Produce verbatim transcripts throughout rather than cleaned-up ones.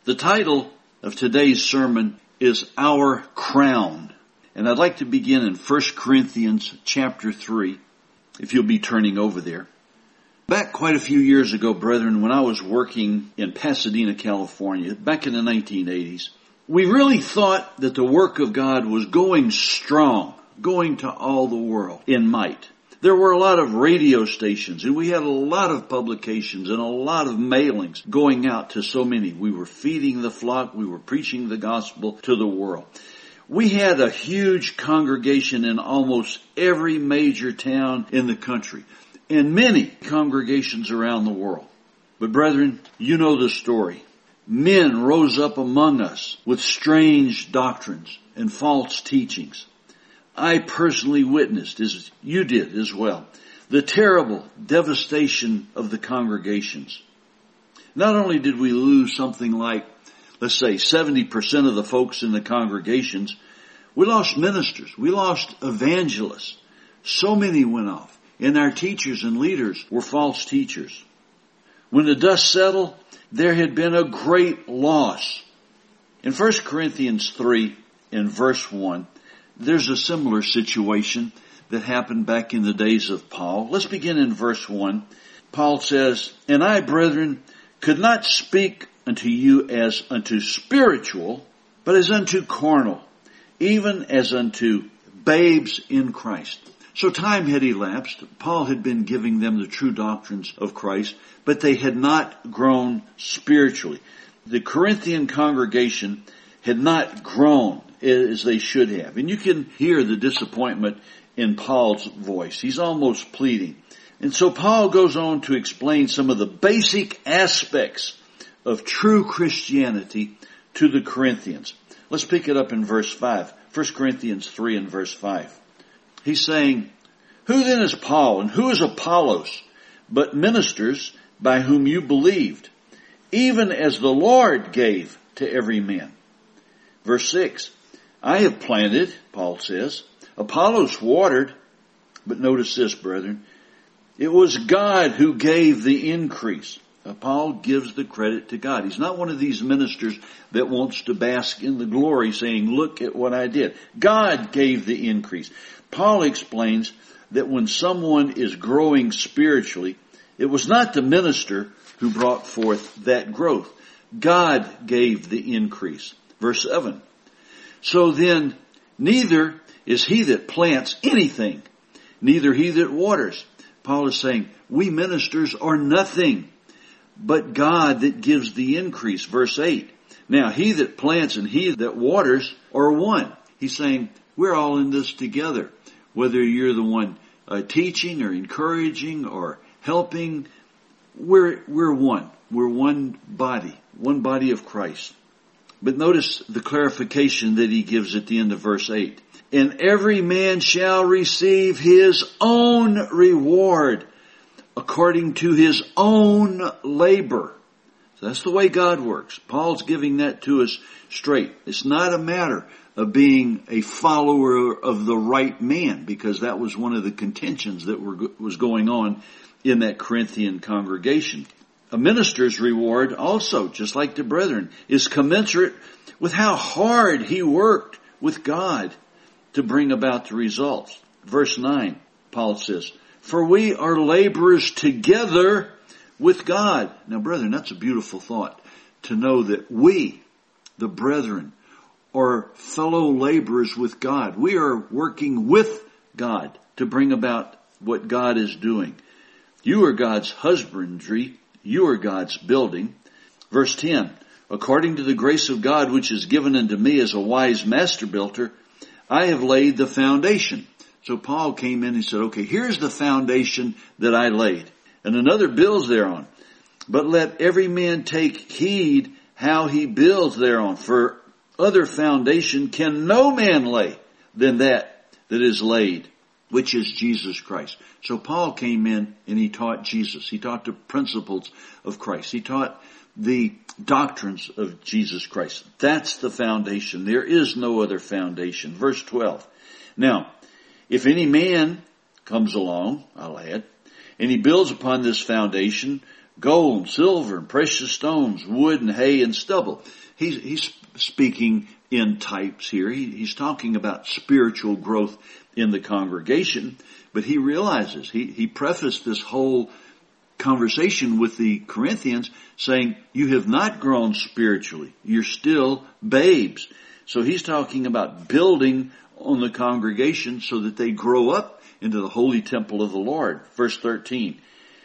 The title of today's sermon is Our Crown. And I'd like to begin in First Corinthians chapter three, if you'll be turning over there. Back quite a few years ago, brethren, when I was working in Pasadena, California, back in the nineteen eighties, we really thought that the work of God was going strong, going to all the world in might. There were a lot of radio stations, and we had a lot of publications and a lot of mailings going out to so many. We were feeding the flock. We were preaching the gospel to the world. We had a huge congregation in almost every major town in the country, and many congregations around the world. But brethren, you know the story. Men rose up among us with strange doctrines and false teachings. I personally witnessed, as you did as well, the terrible devastation of the congregations. Not only did we lose something like, let's say, seventy percent of the folks in the congregations, we lost ministers, we lost evangelists. So many went off, and our teachers and leaders were false teachers. When the dust settled, there had been a great loss. In First Corinthians three, in verse one, there's a similar situation that happened back in the days of Paul. Let's begin in verse one. Paul says, "And I, brethren, could not speak unto you as unto spiritual, but as unto carnal, even as unto babes in Christ." So time had elapsed. Paul had been giving them the true doctrines of Christ, but they had not grown spiritually. The Corinthian congregation had not grown as they should have. And you can hear the disappointment in Paul's voice. He's almost pleading. And so Paul goes on to explain some of the basic aspects of true Christianity to the Corinthians. Let's pick it up in verse five. First Corinthians three and verse five. He's saying, "Who then is Paul and who is Apollos, but ministers by whom you believed, even as the Lord gave to every man?" Verse six. "I have planted," Paul says, "Apollos watered," but notice this, brethren, "it was God who gave the increase." Now, Paul gives the credit to God. He's not one of these ministers that wants to bask in the glory saying, "Look at what I did." God gave the increase. Paul explains that when someone is growing spiritually, it was not the minister who brought forth that growth. God gave the increase. Verse seven. "So then, neither is he that plants anything, neither he that waters." Paul is saying, we ministers are nothing, but God that gives the increase. Verse eight. "Now he that plants and he that waters are one." He's saying, we're all in this together. Whether you're the one uh, teaching or encouraging or helping, we're, we're one. We're one body, one body of Christ. But notice the clarification that he gives at the end of verse eight. "And every man shall receive his own reward according to his own labor." So that's the way God works. Paul's giving that to us straight. It's not a matter of being a follower of the right man, because that was one of the contentions that were, was going on in that Corinthian congregation. A minister's reward also, just like the brethren, is commensurate with how hard he worked with God to bring about the results. Verse nine, Paul says, "For we are laborers together with God." Now, brethren, that's a beautiful thought, to know that we, the brethren, are fellow laborers with God. We are working with God to bring about what God is doing. You are God's husbandry. You are God's building. Verse ten, "According to the grace of God which is given unto me as a wise master builder, I have laid the foundation." So Paul came in and said, okay, here's the foundation that I laid. And another builds thereon. "But let every man take heed how he builds thereon. For other foundation can no man lay than that that is laid, which is Jesus Christ." So Paul came in and he taught Jesus. He taught the principles of Christ. He taught the doctrines of Jesus Christ. That's the foundation. There is no other foundation. Verse twelve. "Now, if any man comes along," I'll add, "and he builds upon this foundation, gold and silver and precious stones, wood and hay and stubble. He's, he's speaking in types here. He, he's talking about spiritual growth in the congregation, but he realizes, he, he prefaced this whole conversation with the Corinthians saying, you have not grown spiritually. You're still babes. So he's talking about building on the congregation so that they grow up into the holy temple of the Lord. Verse thirteen.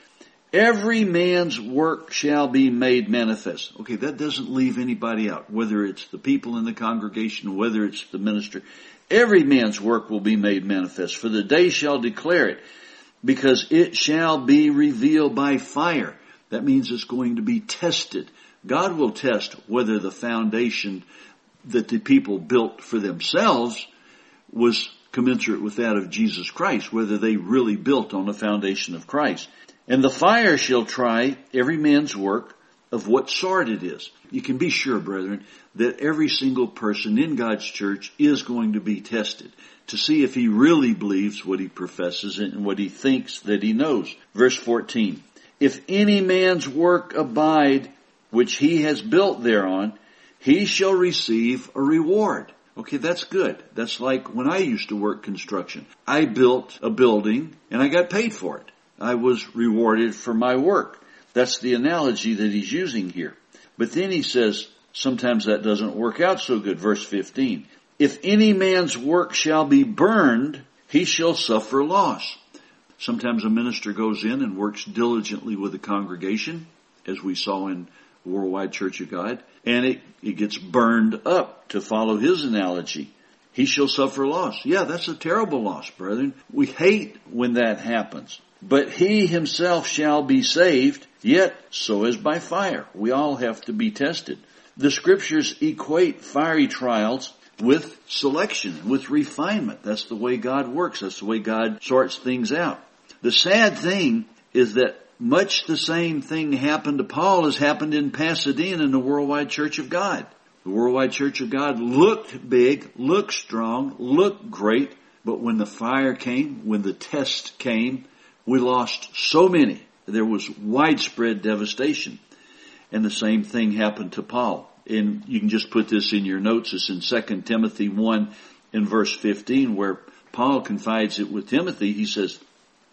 Every man's work shall be made manifest. Okay, that doesn't leave anybody out, whether it's the people in the congregation, whether it's the minister. Every man's work will be made manifest, for the day shall declare it, because it shall be revealed by fire. That means it's going to be tested. God will test whether the foundation that the people built for themselves was commensurate with that of Jesus Christ, whether they really built on the foundation of Christ. And the fire shall try every man's work of what sort it is. You can be sure, brethren, that every single person in God's church is going to be tested to see if he really believes what he professes and what he thinks that he knows. Verse fourteen. If any man's work abide, which he has built thereon, he shall receive a reward. Okay, that's good. That's like when I used to work construction. I built a building and I got paid for it. I was rewarded for my work. That's the analogy that he's using here. But then he says, sometimes that doesn't work out so good. Verse fifteen. If any man's work shall be burned, he shall suffer loss. Sometimes a minister goes in and works diligently with the congregation, as we saw in the Worldwide Church of God, and it, it gets burned up, to follow his analogy. He shall suffer loss. Yeah, that's a terrible loss, brethren. We hate when that happens. But he himself shall be saved, yet so as by fire. We all have to be tested. The scriptures equate fiery trials with selection, with refinement. That's the way God works. That's the way God sorts things out. The sad thing is that much the same thing happened to Paul as happened in Pasadena in the Worldwide Church of God. The Worldwide Church of God looked big, looked strong, looked great, but when the fire came, when the test came, we lost so many. There was widespread devastation. And the same thing happened to Paul. And you can just put this in your notes. It's in Second Timothy one in verse fifteen, where Paul confides it with Timothy. He says,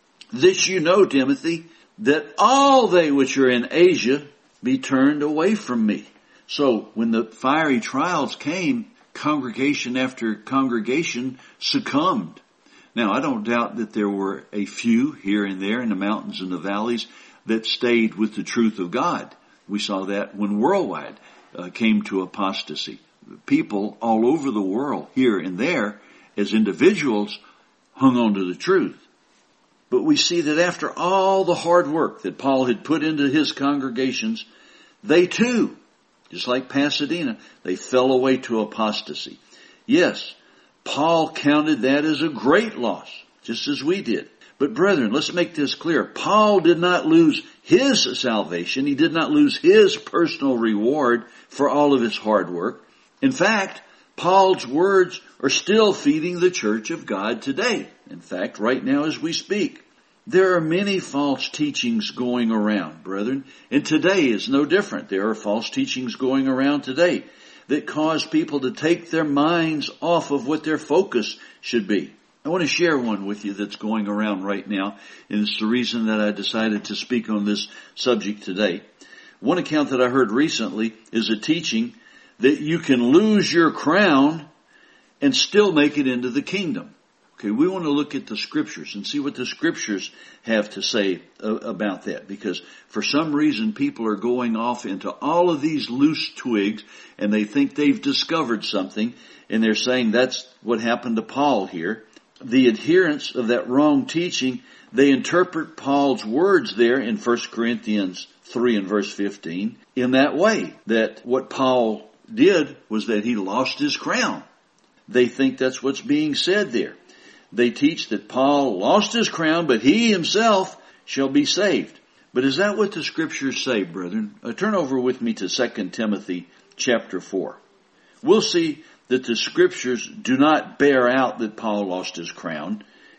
this you know, Timothy, that all they which are in Asia be turned away from me. So when the fiery trials came, congregation after congregation succumbed. Now, I don't doubt that there were a few here and there in the mountains and the valleys that stayed with the truth of God. We saw that when Worldwide uh, came to apostasy. People all over the world, here and there, as individuals, hung on to the truth. But we see that after all the hard work that Paul had put into his congregations, they too, just like Pasadena, they fell away to apostasy. Yes, Paul counted that as a great loss, just as we did. But brethren, let's make this clear. Paul did not lose his salvation. He did not lose his personal reward for all of his hard work. In fact, Paul's words are still feeding the church of God today. In fact, right now as we speak, there are many false teachings going around, brethren. And today is no different. There are false teachings going around today that cause people to take their minds off of what their focus should be. I want to share one with you that's going around right now, and it's the reason that I decided to speak on this subject today. One account that I heard recently is a teaching that you can lose your crown and still make it into the kingdom. Okay, we want to look at the scriptures and see what the scriptures have to say uh, about that, because for some reason people are going off into all of these loose twigs and they think they've discovered something, and they're saying that's what happened to Paul here. The adherents of that wrong teaching, they interpret Paul's words there in First Corinthians three and verse fifteen in that way, that what Paul did was that he lost his crown. They think that's what's being said there. They teach that Paul lost his crown, but he himself shall be saved. But is that what the scriptures say, brethren? Uh, turn over with me to Second Timothy chapter four. We'll see that the scriptures do not bear out that Paul lost his crown,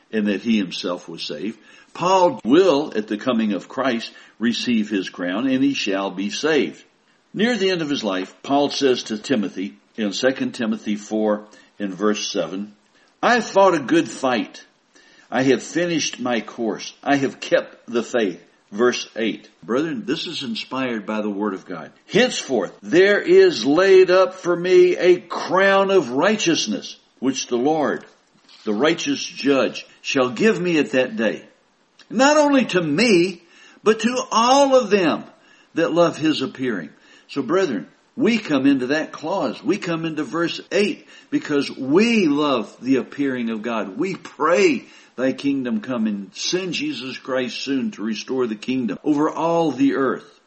and that he himself was saved. Paul will, at the coming of Christ, receive his crown, and he shall be saved. Near the end of his life, Paul says to Timothy in Second Timothy four in verse seven, I have fought a good fight. I have finished my course. I have kept the faith. Verse eight. Brethren, this is inspired by the Word of God. Henceforth, there is laid up for me a crown of righteousness, which the Lord, the righteous judge, shall give me at that day. Not only to me, but to all of them that love his appearing. So brethren, we come into that clause. We come into verse eight because we love the appearing of God. We pray, thy kingdom come, and send Jesus Christ soon to restore the kingdom over all the earth.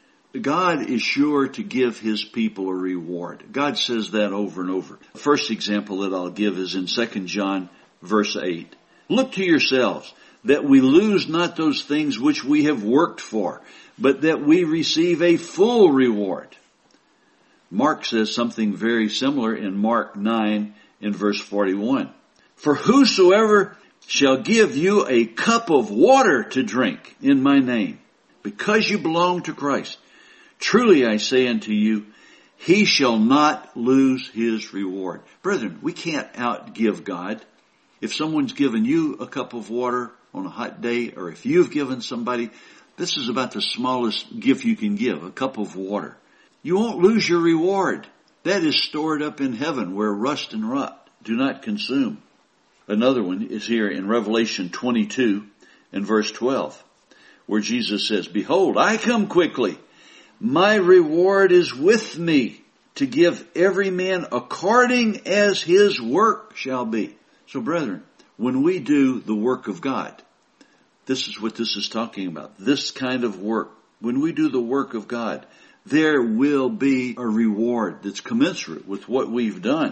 God is sure to give his people a reward. God says that over and over. The first example that I'll give is in Second John verse eight. Look to yourselves that we lose not those things which we have worked for, but that we receive a full reward. Mark says something very similar in Mark nine in verse forty-one. For whosoever shall give you a cup of water to drink in my name, because you belong to Christ, truly I say unto you, he shall not lose his reward. Brethren, we can't outgive God. If someone's given you a cup of water on a hot day, or if you've given somebody, this is about the smallest gift you can give, a cup of water. You won't lose your reward. That is stored up in heaven where rust and rot do not consume. Another one is here in Revelation twenty-two and verse twelve, where Jesus says, behold, I come quickly. My reward is with me to give every man according as his work shall be. So brethren, when we do the work of God, this is what this is talking about. This kind of work. When we do the work of God, there will be a reward that's commensurate with what we've done.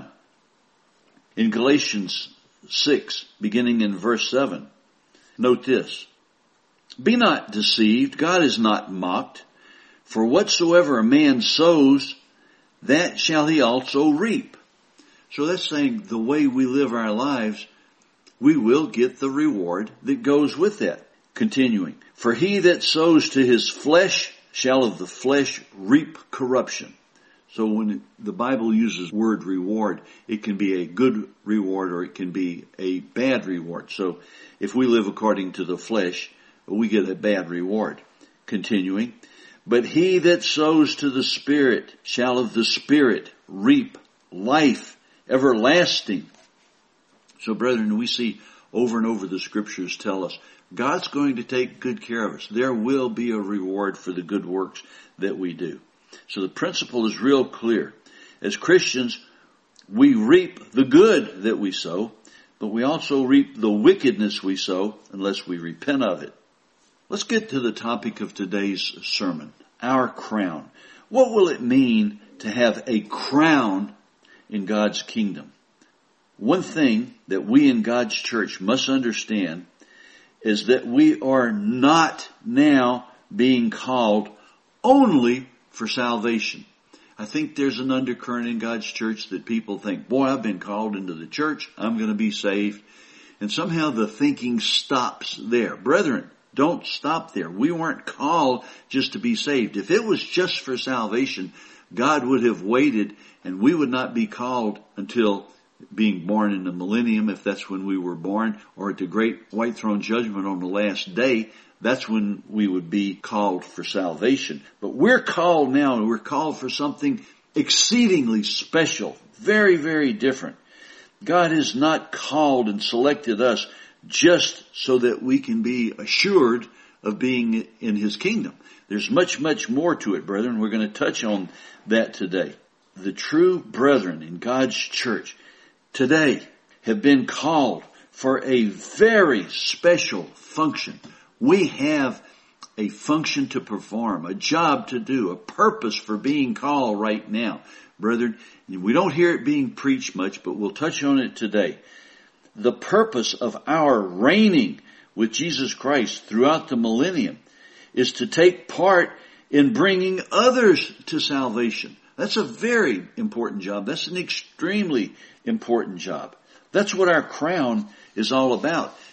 In Galatians six, beginning in verse seven, note this. Be not deceived, God is not mocked. For whatsoever a man sows, that shall he also reap. So that's saying the way we live our lives, we will get the reward that goes with that. Continuing, for he that sows to his flesh shall of the flesh reap corruption. So when the Bible uses the word reward, it can be a good reward or it can be a bad reward. So if we live according to the flesh, we get a bad reward. Continuing, but he that sows to the Spirit shall of the Spirit reap life everlasting. So brethren, we see over and over the scriptures tell us God's going to take good care of us. There will be a reward for the good works that we do. So the principle is real clear. As Christians, we reap the good that we sow, but we also reap the wickedness we sow unless we repent of it. Let's get to the topic of today's sermon, our crown. What will it mean to have a crown in God's kingdom? One thing that we in God's church must understand is that we are not now being called only for salvation. I think there's an undercurrent in God's church that people think, boy, I've been called into the church, I'm going to be saved. And somehow the thinking stops there. Brethren, don't stop there. We weren't called just to be saved. If it was just for salvation, God would have waited and we would not be called until being born in the millennium, if that's when we were born, or at the great white throne judgment on the last day. That's when we would be called for salvation. But we're called now, and we're called for something exceedingly special, very, very different. God has not called and selected us just so that we can be assured of being in his kingdom. There's much, much more to it, brethren. We're going to touch on that today. The true brethren in God's church today have been called for a very special function. We have a function to perform, a job to do, a purpose for being called right now. Brethren, we don't hear it being preached much, but we'll touch on it today. The purpose of our reigning with Jesus Christ throughout the millennium is to take part in bringing others to salvation. That's a very important job. That's an extremely important job. That's what our crown is all about.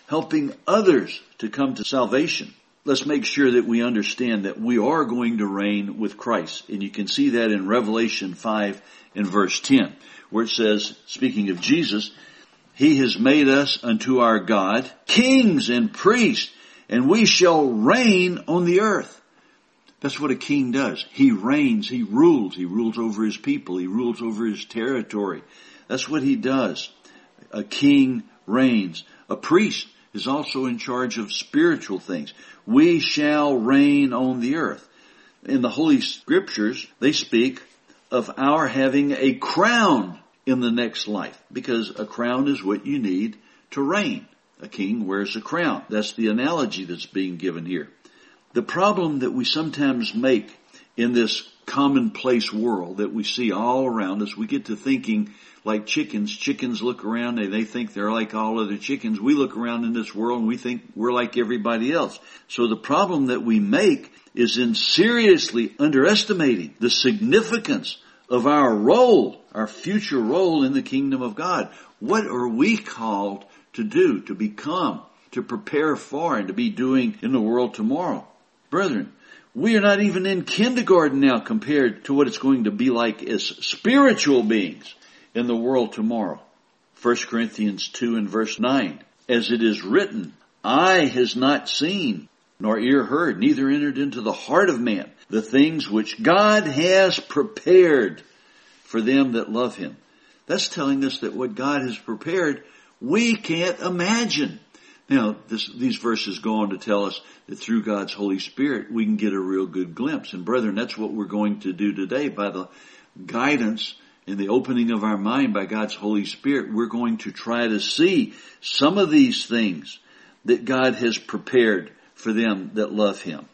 helping others to come to salvation. Let's make sure that we understand that we are going to reign with Christ. And you can see that in Revelation five and verse ten, where it says, speaking of Jesus, He has made us unto our God kings and priests, and we shall reign on the earth. That's what a king does. He reigns, he rules, he rules over his people, he rules over his territory. That's what he does. A king reigns. A priest is also in charge of spiritual things. We shall reign on the earth. In the Holy Scriptures, they speak of our having a crown in the next life, because a crown is what you need to reign. A king wears a crown. That's the analogy that's being given here. The problem that we sometimes make in this commonplace world that we see all around us, we get to thinking like chickens. Chickens look around and they think they're like all other chickens. We look around in this world and we think we're like everybody else. So the problem that we make is in seriously underestimating the significance of our role, our future role in the kingdom of God. What are we called to do, to become, to prepare for, and to be doing in the world tomorrow? Brethren, we are not even in kindergarten now compared to what it's going to be like as spiritual beings in the world tomorrow. First Corinthians two and verse nine, as it is written, eye has not seen, nor ear heard, neither entered into the heart of man, the things which God has prepared for them that love Him. That's telling us that what God has prepared, we can't imagine. Now, this, these verses go on to tell us that through God's Holy Spirit, we can get a real good glimpse. And brethren, that's what we're going to do today. By the guidance and the opening of our mind by God's Holy Spirit, we're going to try to see some of these things that God has prepared for them that love Him.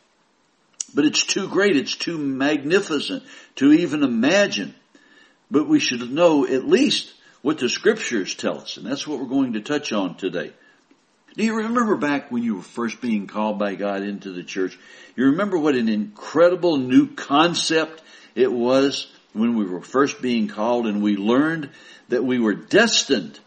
But it's too great, it's too magnificent to even imagine. But we should know at least what the Scriptures tell us. And that's what we're going to touch on today. Do you remember back when you were first being called by God into the church? You remember what an incredible new concept it was when we were first being called, and we learned that we were destined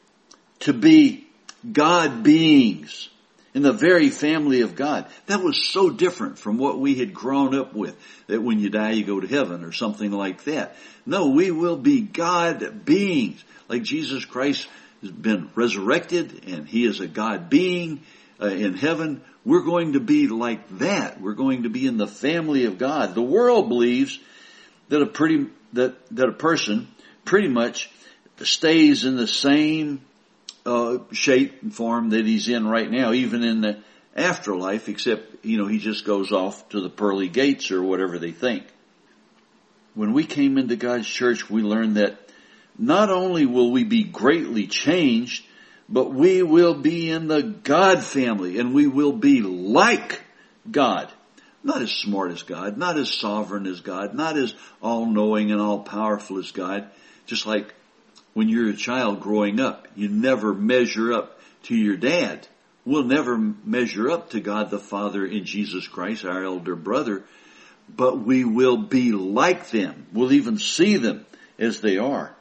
to be God beings in the very family of God. That was so different from what we had grown up with, that when you die you go to heaven or something like that. No, we will be God beings, like Jesus Christ has been resurrected and He is a God being uh, in heaven. We're going to be like that. We're going to be in the family of God. The world believes that a pretty that that a person pretty much stays in the same uh, shape and form that he's in right now, even in the afterlife, except, you know, he just goes off to the pearly gates or whatever they think. When we came into God's church, we learned that not only will we be greatly changed, but we will be in the God family, and we will be like God. Not as smart as God, not as sovereign as God, not as all-knowing and all-powerful as God. Just like when you're a child growing up, you never measure up to your dad. We'll never measure up to God the Father in Jesus Christ, our elder brother, but we will be like them. We'll even see them as they are.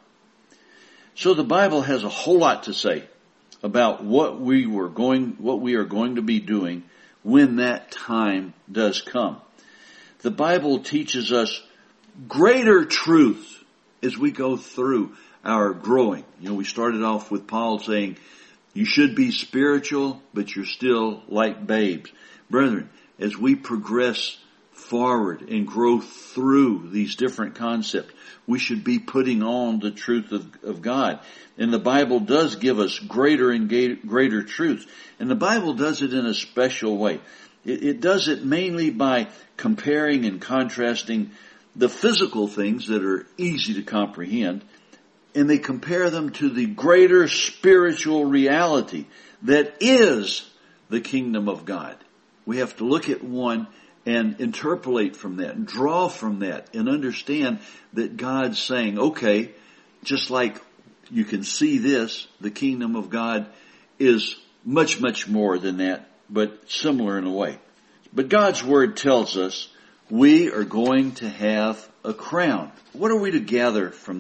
So the Bible has a whole lot to say about what we were going, what we are going to be doing when that time does come. The Bible teaches us greater truths as we go through our growing. You know, we started off with Paul saying, you should be spiritual, but you're still like babes. Brethren, as we progress forward and grow through these different concepts, we should be putting on the truth of, of God. And the Bible does give us greater and greater truths. And the Bible does it in a special way. It, it does it mainly by comparing and contrasting the physical things that are easy to comprehend, and they compare them to the greater spiritual reality that is the kingdom of God. We have to look at one and interpolate from that, and draw from that, and understand that God's saying, okay, just like you can see this, the kingdom of God is much, much more than that, but similar in a way. But God's Word tells us we are going to have a crown. What are we to gather from that?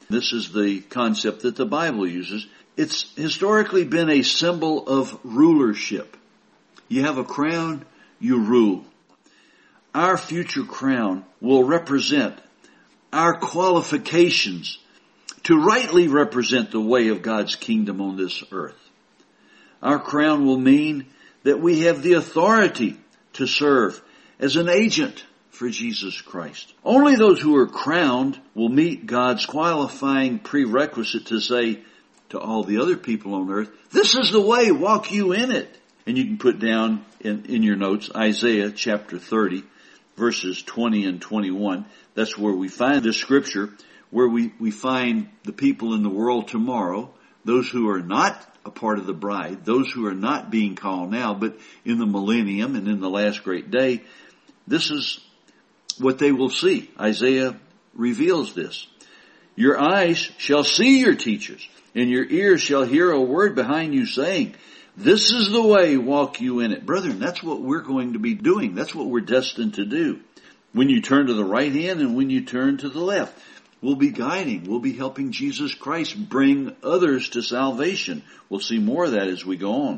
This is the concept that the Bible uses. It's historically been a symbol of rulership. You have a crown, you rule. Our future crown will represent our qualifications to rightly represent the way of God's kingdom on this earth. Our crown will mean that we have the authority to serve as an agent for Jesus Christ. Only those who are crowned will meet God's qualifying prerequisite to say to all the other people on earth, this is the way, walk you in it. And you can put down in, in your notes Isaiah chapter thirty, verses twenty and twenty-one. That's where we find this scripture, where we, we find the people in the world tomorrow, those who are not a part of the bride, those who are not being called now, but in the millennium and in the last great day, this is what they will see. Isaiah reveals this. Your eyes shall see your teachers, and your ears shall hear a word behind you saying, this is the way, walk you in it. Brethren, that's what we're going to be doing. That's what we're destined to do. When you turn to the right hand and when you turn to the left, we'll be guiding. We'll be helping Jesus Christ bring others to salvation. We'll see more of that as we go on.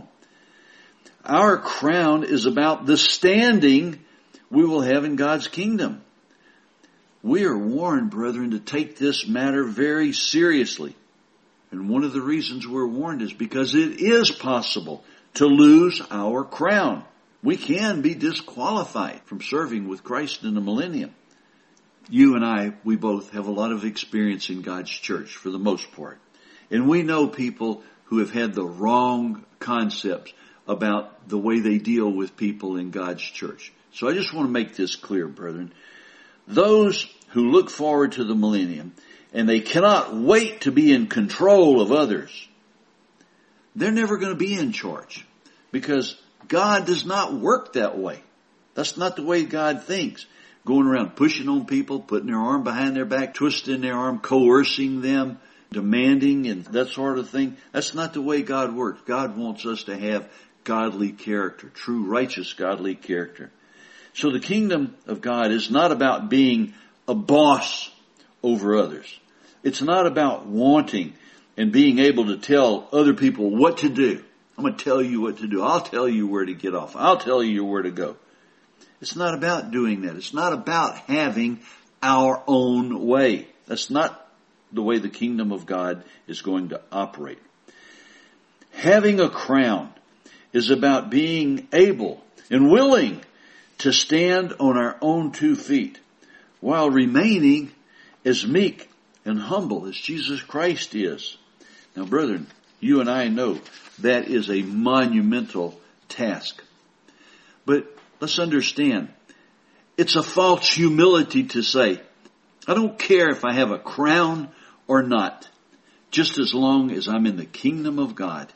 Our crown is about the standing we will have in God's kingdom. We are warned, brethren, to take this matter very seriously. And one of the reasons we're warned is because it is possible to lose our crown. We can be disqualified from serving with Christ in the millennium. You and I, we both have a lot of experience in God's church for the most part. And we know people who have had the wrong concepts about the way they deal with people in God's church. So I just want to make this clear, brethren. Those who look forward to the millennium and they cannot wait to be in control of others, they're never going to be in charge, because God does not work that way. That's not the way God thinks. Going around pushing on people, putting their arm behind their back, twisting their arm, coercing them, demanding and that sort of thing. That's not the way God works. God wants us to have godly character, true righteous godly character. So the kingdom of God is not about being a boss over others. It's not about wanting and being able to tell other people what to do. I'm going to tell you what to do. I'll tell you where to get off. I'll tell you where to go. It's not about doing that. It's not about having our own way. That's not the way the kingdom of God is going to operate. Having a crown is about being able and willing to stand on our own two feet while remaining as meek and humble as Jesus Christ is. Now, brethren, you and I know that is a monumental task. But let's understand, it's a false humility to say, I don't care if I have a crown or not, just as long as I'm in the kingdom of God.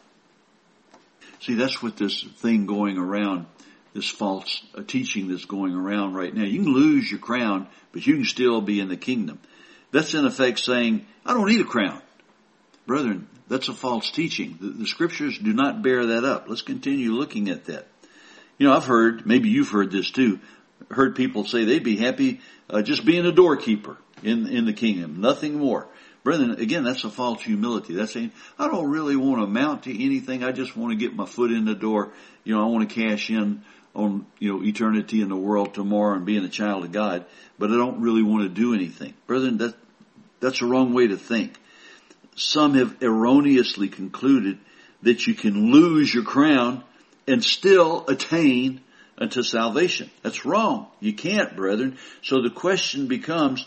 See, that's what this thing going around, this false teaching that's going around right now. You can lose your crown, but you can still be in the kingdom. That's in effect saying, I don't need a crown. Brethren, that's a false teaching. The, the scriptures do not bear that up. Let's continue looking at that. You know, I've heard, maybe you've heard this too, heard people say they'd be happy uh, just being a doorkeeper in, in the kingdom, nothing more. Brethren, again, that's a false humility. That's saying, I don't really want to amount to anything. I just want to get my foot in the door. You know, I want to cash in on, you know, eternity in the world tomorrow and being a child of God, but I don't really want to do anything. Brethren, that, that's a wrong way to think. Some have erroneously concluded that you can lose your crown and still attain unto salvation. That's wrong. You can't, brethren. So the question becomes,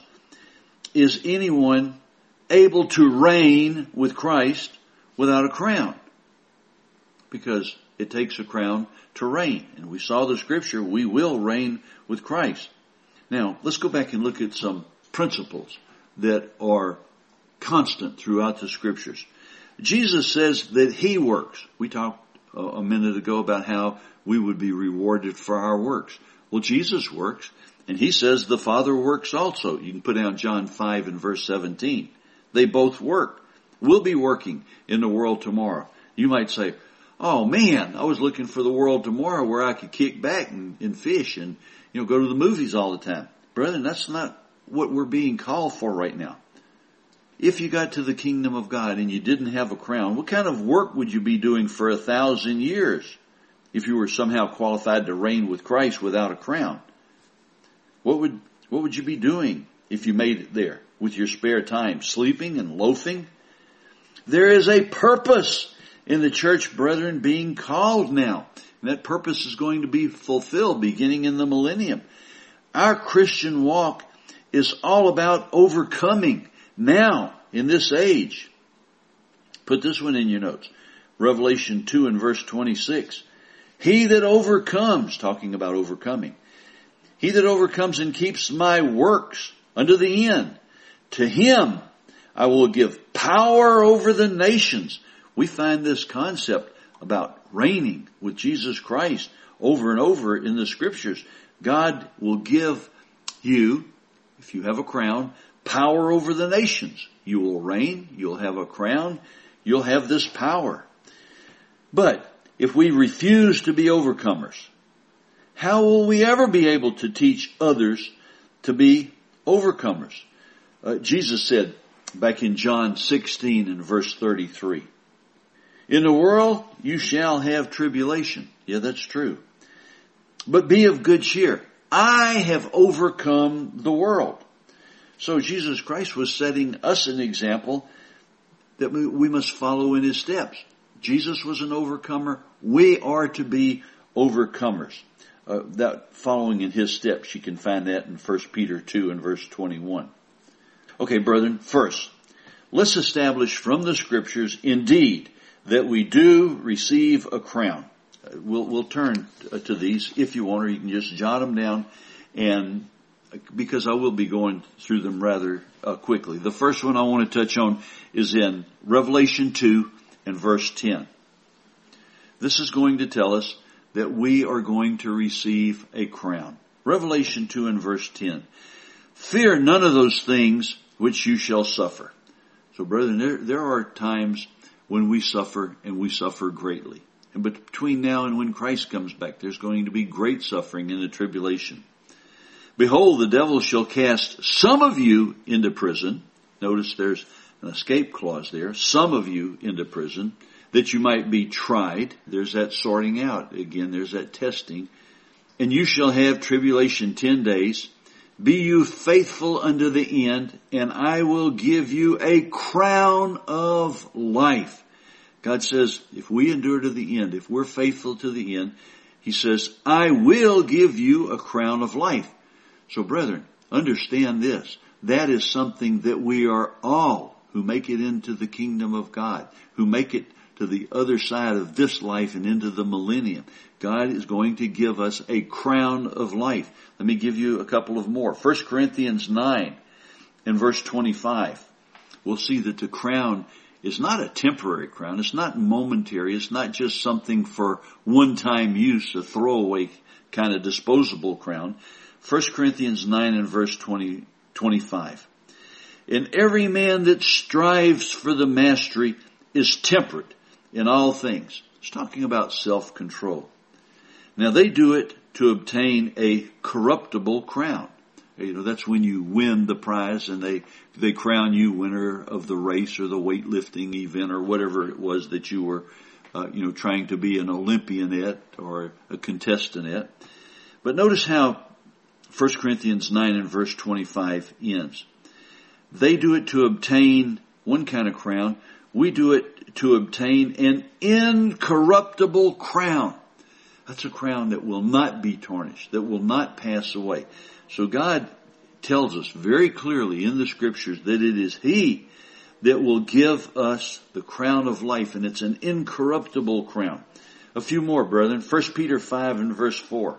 is anyone able to reign with Christ without a crown? Because it takes a crown to reign. And we saw the scripture, we will reign with Christ. Now, let's go back and look at some principles that are constant throughout the scriptures. Jesus says that He works. We talked a minute ago about how we would be rewarded for our works. Well, Jesus works, and He says the Father works also. You can put down John five and verse seventeen. They both work. We'll be working in the world tomorrow. You might say, oh man, I was looking for the world tomorrow where I could kick back and, and fish and, you know, go to the movies all the time. Brethren, that's not what we're being called for right now. If you got to the kingdom of God and you didn't have a crown, what kind of work would you be doing for a thousand years if you were somehow qualified to reign with Christ without a crown? What would, what would you be doing if you made it there with your spare time? Sleeping and loafing? There is a purpose in the church, brethren, being called now. And that purpose is going to be fulfilled beginning in the millennium. Our Christian walk is all about overcoming now in this age. Put this one in your notes. Revelation two and verse twenty-six. He that overcomes, talking about overcoming, he that overcomes and keeps my works unto the end, to him I will give power over the nations. We find this concept about reigning with Jesus Christ over and over in the scriptures. God will give you, if you have a crown, power over the nations. You will reign, you'll have a crown, you'll have this power. But if we refuse to be overcomers, how will we ever be able to teach others to be overcomers? Uh, Jesus said back in John sixteen and verse thirty-three, in the world you shall have tribulation. Yeah, that's true. But be of good cheer. I have overcome the world. So Jesus Christ was setting us an example that we must follow in his steps. Jesus was an overcomer. We are to be overcomers. Uh, that following in his steps, you can find that in First Peter two and verse twenty-one. Okay, brethren, first, let's establish from the scriptures indeed that we do receive a crown. Uh, we'll, we'll turn to these if you want, or you can just jot them down, and because I will be going through them rather uh, quickly. The first one I want to touch on is in Revelation two and verse ten. This is going to tell us that we are going to receive a crown. Revelation two and verse ten. Fear none of those things which you shall suffer. So brethren, there, there are times when we suffer, and we suffer greatly. And between now and when Christ comes back, there's going to be great suffering in the tribulation. Behold, the devil shall cast some of you into prison. Notice there's an escape clause there. Some of you into prison, that you might be tried. There's that sorting out. Again, there's that testing. And you shall have tribulation ten days. Be you faithful unto the end, and I will give you a crown of life. God says, if we endure to the end, if we're faithful to the end, he says, I will give you a crown of life. So brethren, understand this. That is something that we are all who make it into the kingdom of God, who make it to the other side of this life and into the millennium. God is going to give us a crown of life. Let me give you a couple of more. First Corinthians nine and verse twenty-five. We'll see that the crown is not a temporary crown. It's not momentary. It's not just something for one-time use, a throwaway kind of disposable crown. First Corinthians nine and verse twenty, twenty-five. And every man that strives for the mastery is temperate in all things. It's talking about self-control. Now they do it to obtain a corruptible crown. You know, that's when you win the prize and they, they crown you winner of the race or the weightlifting event or whatever it was that you were, uh, you know, trying to be an Olympian at or a contestant at. But notice how First Corinthians nine and verse twenty-five ends. They do it to obtain one kind of crown. We do it to obtain an incorruptible crown. That's a crown that will not be tarnished, that will not pass away. So God tells us very clearly in the scriptures that it is He that will give us the crown of life, and it's an incorruptible crown. A few more, brethren. First Peter five and verse four.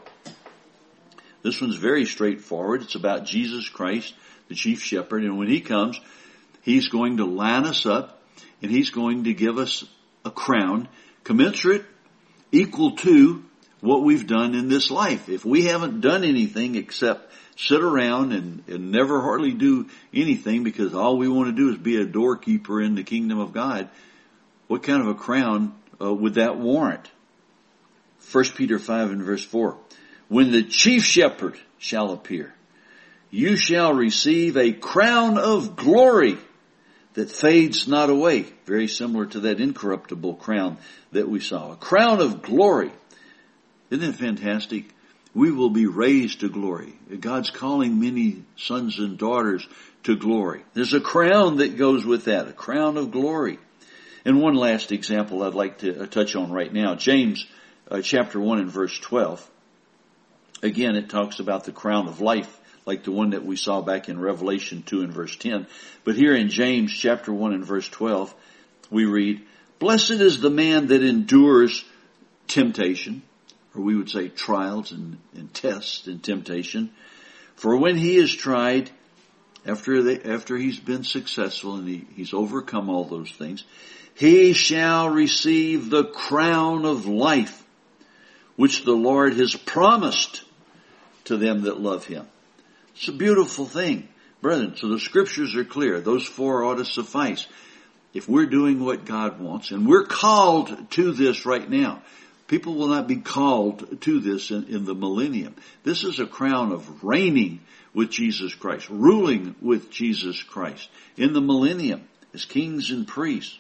This one's very straightforward. It's about Jesus Christ, the chief shepherd, and when He comes, He's going to line us up, and He's going to give us a crown commensurate, equal to what we've done in this life. If we haven't done anything except sit around and, and never hardly do anything because all we want to do is be a doorkeeper in the kingdom of God, what kind of a crown uh, would that warrant? First Peter five and verse four. When the chief shepherd shall appear, you shall receive a crown of glory that fades not away. Very similar to that incorruptible crown that we saw. A crown of glory. Isn't it fantastic? We will be raised to glory. God's calling many sons and daughters to glory. There's a crown that goes with that, a crown of glory. And one last example I'd like to touch on right now. James uh, chapter one and verse twelve. Again, it talks about the crown of life, like the one that we saw back in Revelation two and verse ten. But here in James chapter one and verse twelve, we read, "Blessed is the man that endures temptation," or we would say trials and, and tests and temptation. "For when he is tried, after they, after he's been successful and he, he's overcome all those things, he shall receive the crown of life, which the Lord has promised to them that love him." It's a beautiful thing, brethren. So the scriptures are clear. Those four ought to suffice. If we're doing what God wants, and we're called to this right now. People will not be called to this in, in the millennium. This is a crown of reigning with Jesus Christ, ruling with Jesus Christ in the millennium as kings and priests.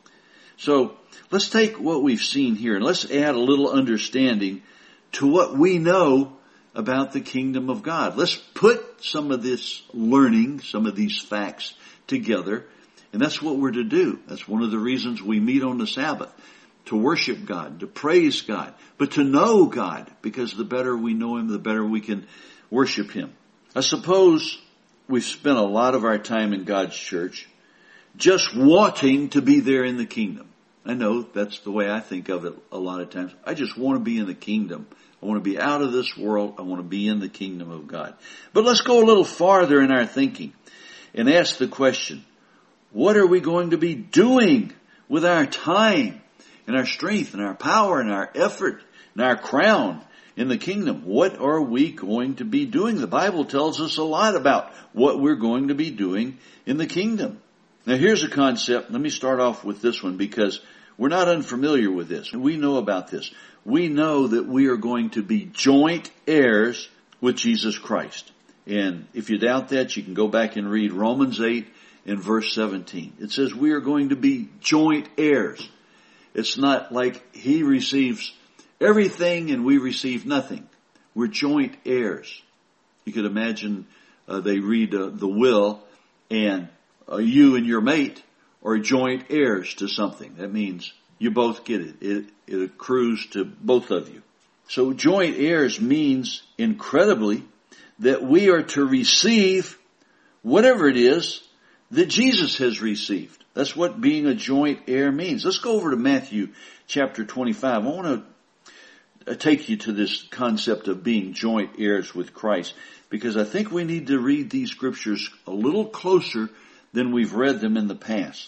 So let's take what we've seen here and let's add a little understanding to what we know about the kingdom of God. Let's put some of this learning, some of these facts together, and that's what we're to do. That's one of the reasons we meet on the Sabbath. To worship God, to praise God, but to know God, because the better we know him, the better we can worship him. I suppose we've spent a lot of our time in God's church just wanting to be there in the kingdom. I know that's the way I think of it a lot of times. I just want to be in the kingdom. I want to be out of this world. I want to be in the kingdom of God. But let's go a little farther in our thinking and ask the question, what are we going to be doing with our time and our strength and our power and our effort and our crown in the kingdom? What are we going to be doing? The Bible tells us a lot about what we're going to be doing in the kingdom. Now here's a concept. Let me start off with this one because we're not unfamiliar with this. We know about this. We know that we are going to be joint heirs with Jesus Christ. And if you doubt that, you can go back and read Romans eight and verse seventeen. It says we are going to be joint heirs. It's not like he receives everything and we receive nothing. We're joint heirs. You could imagine uh, they read uh, the will and uh, you and your mate are joint heirs to something. That means you both get it. It, it accrues to both of you. So joint heirs means incredibly that we are to receive whatever it is that Jesus has received. That's what being a joint heir means. Let's go over to Matthew chapter twenty-five. I want to take you to this concept of being joint heirs with Christ because I think we need to read these scriptures a little closer than we've read them in the past.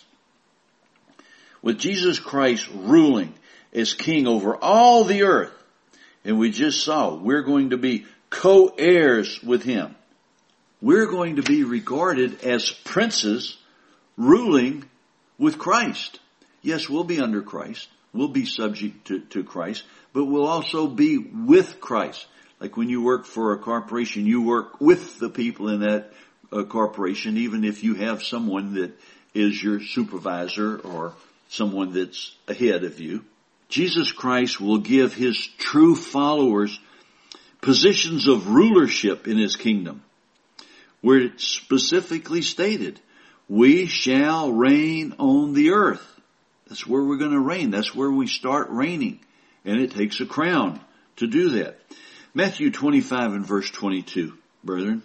With Jesus Christ ruling as king over all the earth, and we just saw we're going to be co-heirs with him. We're going to be regarded as princes ruling with Christ. Yes, we'll be under Christ. We'll be subject to, to Christ, but we'll also be with Christ. Like when you work for a corporation, you work with the people in that uh, corporation, even if you have someone that is your supervisor or someone that's ahead of you. Jesus Christ will give his true followers positions of rulership in his kingdom, where it's specifically stated, we shall reign on the earth. That's where we're going to reign. That's where we start reigning. And it takes a crown to do that. Matthew twenty-five and verse twenty-two, brethren.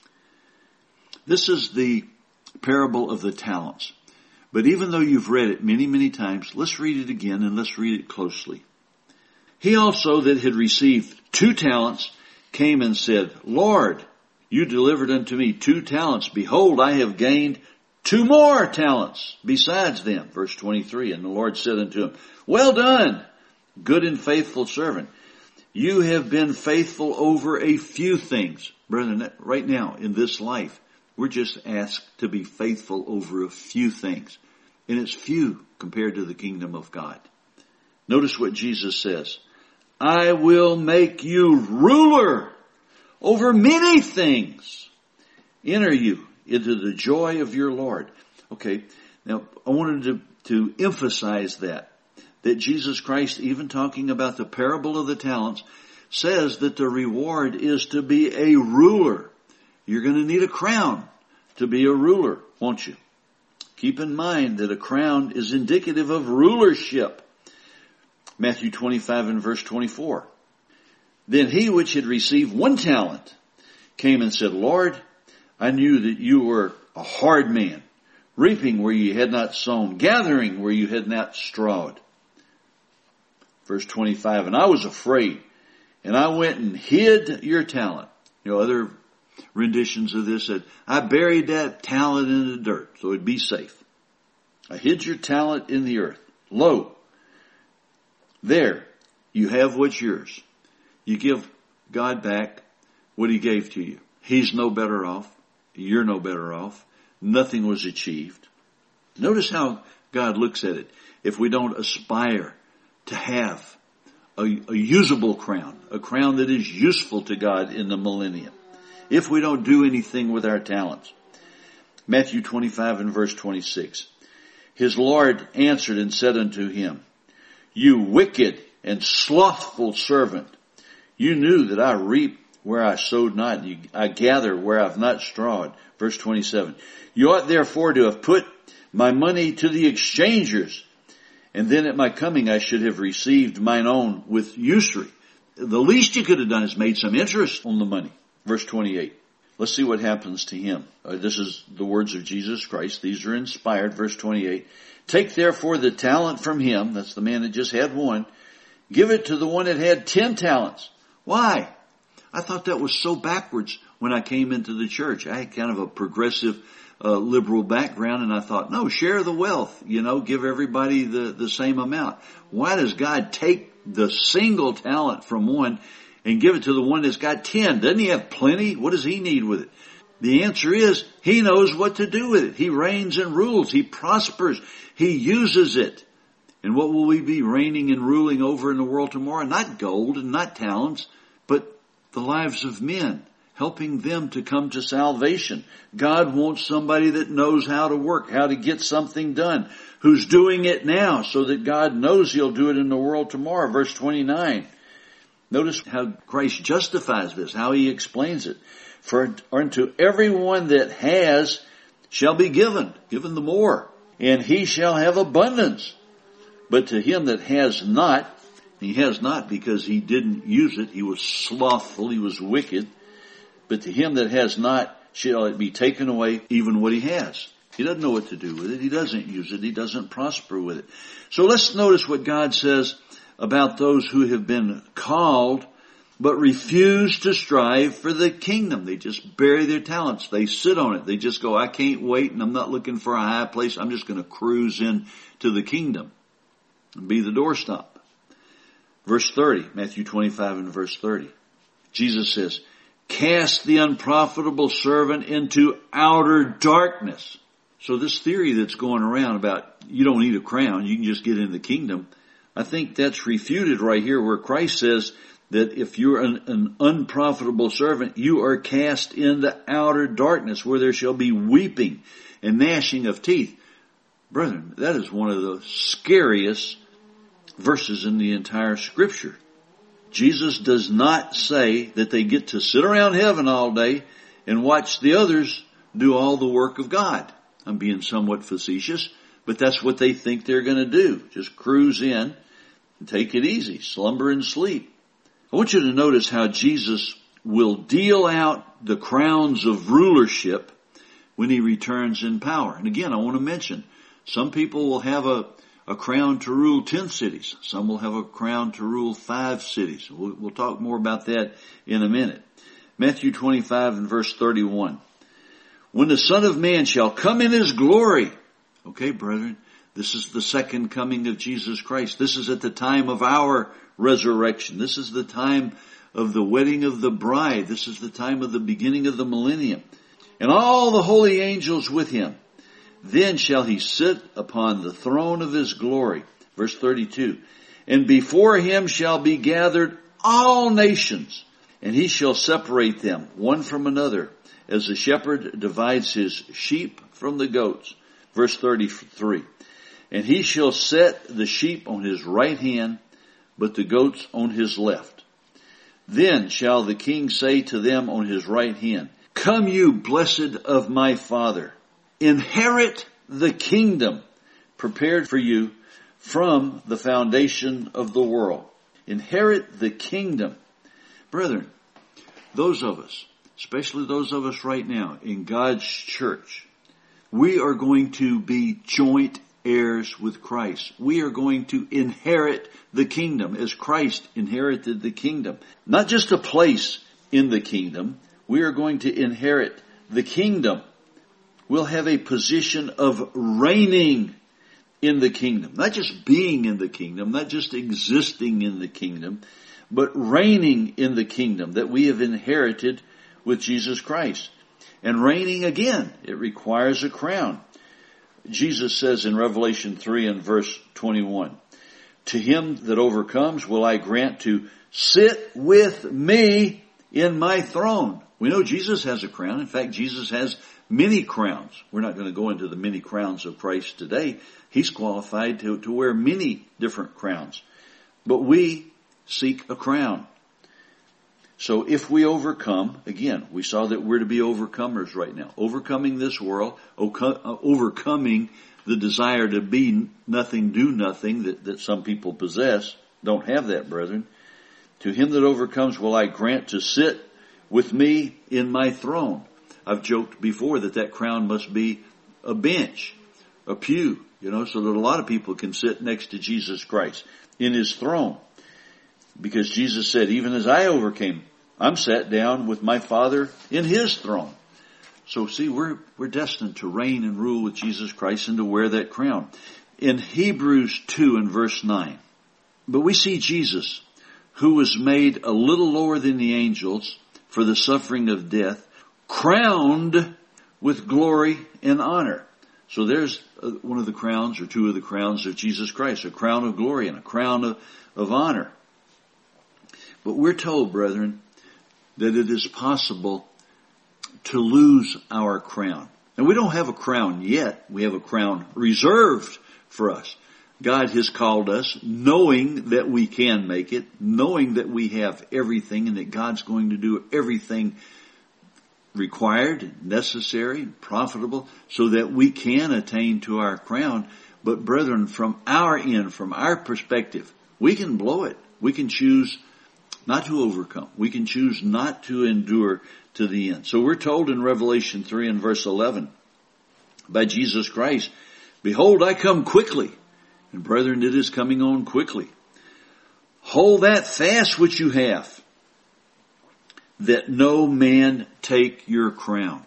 This is the parable of the talents. But even though you've read it many, many times, let's read it again and let's read it closely. He also that had received two talents came and said, Lord, you delivered unto me two talents. Behold, I have gained two more talents besides them. Verse twenty-three, and the Lord said unto him, well done, good and faithful servant. You have been faithful over a few things. Brethren, right now in this life, we're just asked to be faithful over a few things. And it's few compared to the kingdom of God. Notice what Jesus says. I will make you ruler over many things. Enter you into the joy of your Lord. Okay, Now, I wanted to, to emphasize that, that Jesus Christ, even talking about the parable of the talents, says that the reward is to be a ruler. You're going to need a crown to be a ruler, won't you? Keep in mind that a crown is indicative of rulership. Matthew twenty-five and verse twenty-four. Then he which had received one talent came and said, Lord, I knew that you were a hard man, reaping where you had not sown, gathering where you had not strawed. Verse twenty-five, and I was afraid, and I went and hid your talent. You know, other renditions of this said, I buried that talent in the dirt so it'd be safe. I hid your talent in the earth. Lo, there you have what's yours. You give God back what he gave to you. He's no better off. You're no better off. Nothing was achieved. Notice how God looks at it. If we don't aspire to have a, a usable crown, a crown that is useful to God in the millennium, if we don't do anything with our talents. Matthew twenty-five and verse twenty-six. His Lord answered and said unto him, you wicked and slothful servant, you knew that I reap where I sowed not, and I gather where I have not strawed. Verse twenty-seven. You ought therefore to have put my money to the exchangers, and then at my coming I should have received mine own with usury. The least you could have done is made some interest on the money. Verse twenty-eight. Let's see what happens to him. Uh, this is the words of Jesus Christ. These are inspired. Verse twenty-eight. Take therefore the talent from him, that's the man that just had one, give it to the one that had ten talents. Why? I thought that was so backwards when I came into the church. I had kind of a progressive, uh, liberal background, and I thought, no, share the wealth, you know, give everybody the, the same amount. Why does God take the single talent from one and give it to the one that's got ten? Doesn't he have plenty? What does he need with it? The answer is, he knows what to do with it. He reigns and rules. He prospers. He uses it. And what will we be reigning and ruling over in the world tomorrow? Not gold and not talents, but the lives of men, helping them to come to salvation. God wants somebody that knows how to work, how to get something done, who's doing it now so that God knows he'll do it in the world tomorrow. Verse twenty-nine. Notice how Christ justifies this, how he explains it. For unto everyone that has shall be given, given the more, and he shall have abundance. But to him that has not, he has not because he didn't use it, he was slothful, he was wicked. But to him that has not shall it be taken away even what he has. He doesn't know what to do with it, he doesn't use it, he doesn't prosper with it. So let's notice what God says about those who have been called but refuse to strive for the kingdom. They just bury their talents. They sit on it. They just go, I can't wait and I'm not looking for a high place. I'm just going to cruise in to the kingdom and be the doorstop. Verse thirty, Matthew twenty-five and verse thirty. Jesus says, cast the unprofitable servant into outer darkness. So this theory that's going around about you don't need a crown, you can just get in the kingdom, I think that's refuted right here where Christ says that if you're an, an unprofitable servant, you are cast into outer darkness where there shall be weeping and gnashing of teeth. Brethren, that is one of the scariest verses in the entire scripture. Jesus does not say that they get to sit around heaven all day and watch the others do all the work of God. I'm being somewhat facetious, but that's what they think they're going to do. Just cruise in and take it easy, slumber and sleep. I want you to notice how Jesus will deal out the crowns of rulership when he returns in power. And again, I want to mention, some people will have a, a crown to rule ten cities. Some will have a crown to rule five cities. We'll, we'll talk more about that in a minute. Matthew twenty-five and verse thirty-one. When the Son of Man shall come in his glory. Okay, brethren, this is the second coming of Jesus Christ. This is at the time of our resurrection. This is the time of the wedding of the bride. This is the time of the beginning of the millennium. And all the holy angels with him. Then shall he sit upon the throne of his glory. Verse thirty-two. And before him shall be gathered all nations, and he shall separate them one from another, as the shepherd divides his sheep from the goats. Verse thirty-three. And he shall set the sheep on his right hand, but the goats on his left. Then shall the king say to them on his right hand, Come you blessed of my Father, inherit the kingdom prepared for you from the foundation of the world. Inherit the kingdom. Brethren, those of us, especially those of us right now in God's church, we are going to be joint heirs with Christ. We are going to inherit the kingdom as Christ inherited the kingdom. Not just a place in the kingdom. We are going to inherit the kingdom. We'll have a position of reigning in the kingdom. Not just being in the kingdom, not just existing in the kingdom, but reigning in the kingdom that we have inherited with Jesus Christ. And reigning again, it requires a crown. Jesus says in Revelation three and verse twenty-one, To him that overcomes will I grant to sit with me in my throne. We know Jesus has a crown. In fact, Jesus has many crowns. We're not going to go into the many crowns of Christ today. He's qualified to, to wear many different crowns. But we seek a crown. So if we overcome, again, we saw that we're to be overcomers right now. Overcoming this world, overcoming the desire to be nothing, do nothing that, that some people possess. Don't have that, brethren. To him that overcomes will I grant to sit with me in my throne. I've joked before that that crown must be a bench, a pew, you know, so that a lot of people can sit next to Jesus Christ in his throne. Because Jesus said, even as I overcame, I'm sat down with my Father in his throne. So see, we're, we're destined to reign and rule with Jesus Christ and to wear that crown. In Hebrews two and verse nine, but we see Jesus, who was made a little lower than the angels for the suffering of death, crowned with glory and honor. So there's one of the crowns or two of the crowns of Jesus Christ, a crown of glory and a crown of, of honor. But we're told, brethren, that it is possible to lose our crown. And we don't have a crown yet. We have a crown reserved for us. God has called us knowing that we can make it, knowing that we have everything and that God's going to do everything required, necessary, profitable, so that we can attain to our crown. But brethren, from our end, from our perspective, we can blow it. We can choose not to overcome. We can choose not to endure to the end. So we're told in Revelation three and verse eleven by Jesus Christ, Behold, I come quickly. And brethren, it is coming on quickly. Hold that fast which you have, that no man take your crown.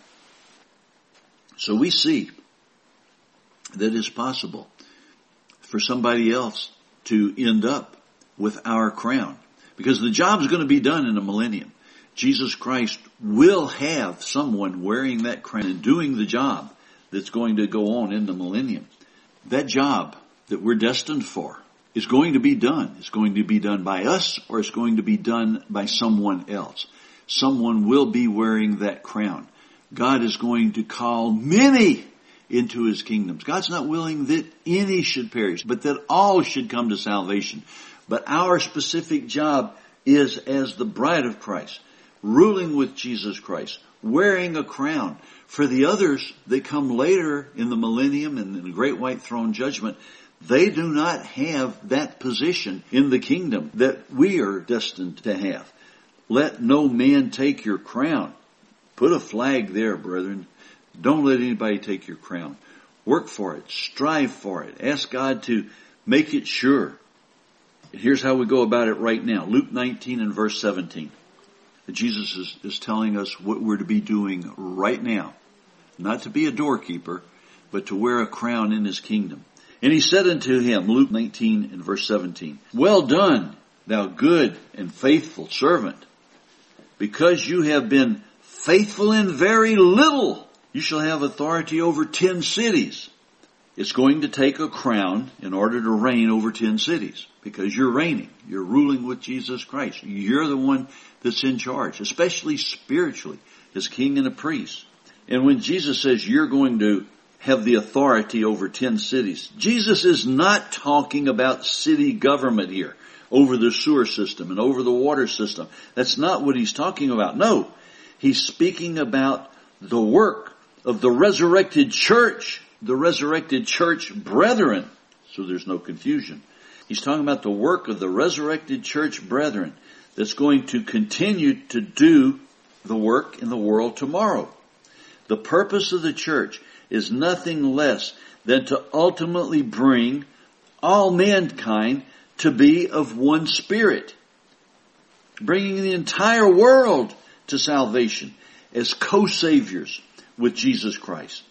So we see that it's possible for somebody else to end up with our crown. Because the job's going to be done in the millennium. Jesus Christ will have someone wearing that crown and doing the job that's going to go on in the millennium. That job that we're destined for is going to be done. It's going to be done by us, or it's going to be done by someone else. Someone will be wearing that crown. God is going to call many into his kingdoms. God's not willing that any should perish, but that all should come to salvation. But our specific job is as the bride of Christ, ruling with Jesus Christ, wearing a crown. For the others that come later in the millennium and in the great white throne judgment, they do not have that position in the kingdom that we are destined to have. Let no man take your crown. Put a flag there, brethren. Don't let anybody take your crown. Work for it. Strive for it. Ask God to make it sure. Here's how we go about it right now. Luke nineteen and verse seventeen. Jesus is, is telling us what we're to be doing right now. Not to be a doorkeeper, but to wear a crown in his kingdom. And he said unto him, Luke nineteen and verse seventeen, Well done, thou good and faithful servant. Because you have been faithful in very little, you shall have authority over ten cities. It's going to take a crown in order to reign over ten cities. Because you're reigning. You're ruling with Jesus Christ. You're the one that's in charge, especially spiritually, as king and a priest. And when Jesus says you're going to have the authority over ten cities. Jesus is not talking about city government here, over the sewer system and over the water system. That's not what he's talking about. No, he's speaking about the work of the resurrected church, the resurrected church brethren. So there's no confusion. He's talking about the work of the resurrected church brethren that's going to continue to do the work in the world tomorrow. The purpose of the church is nothing less than to ultimately bring all mankind to be of one spirit, bringing the entire world to salvation as co-saviors with Jesus Christ,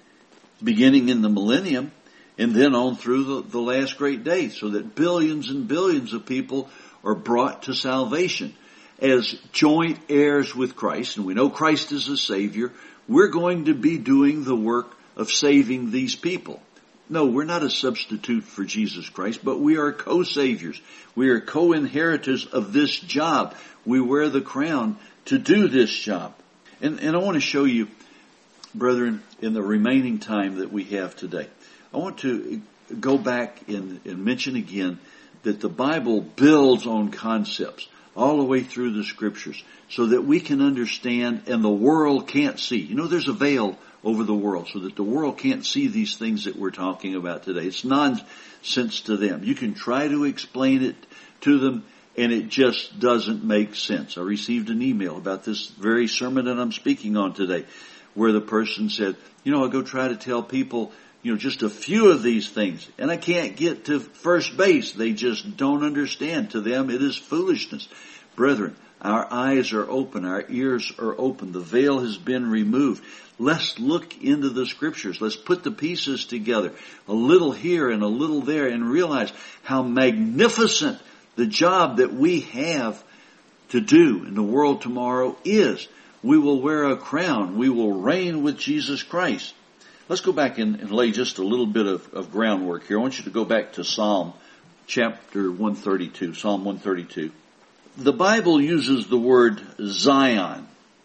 beginning in the millennium and then on through the, the last great day, so that billions and billions of people are brought to salvation as joint heirs with Christ. And we know Christ is a Savior. We're going to be doing the work of saving these people. No, we're not a substitute for Jesus Christ, but we are co-saviors. We are co-inheritors of this job. We wear the crown to do this job. And, and I want to show you, brethren, in the remaining time that we have today, I want to go back and, and mention again that the Bible builds on concepts all the way through the Scriptures so that we can understand and the world can't see. You know, there's a veil over the world so that the world can't see these things that we're talking about today. It's nonsense to them. You can try to explain it to them and it just doesn't make sense. I received an email about this very sermon that I'm speaking on today where the person said, you know, I go try to tell people, you know, just a few of these things and I can't get to first base. They just don't understand. To them it is foolishness. Brethren, our eyes are open. Our ears are open. The veil has been removed. Let's look into the Scriptures. Let's put the pieces together, a little here and a little there, and realize how magnificent the job that we have to do in the world tomorrow is. We will wear a crown. We will reign with Jesus Christ. Let's go back and, and lay just a little bit of, of groundwork here. I want you to go back to Psalm chapter one thirty-two, Psalm one thirty-two. The Bible uses the word Zion.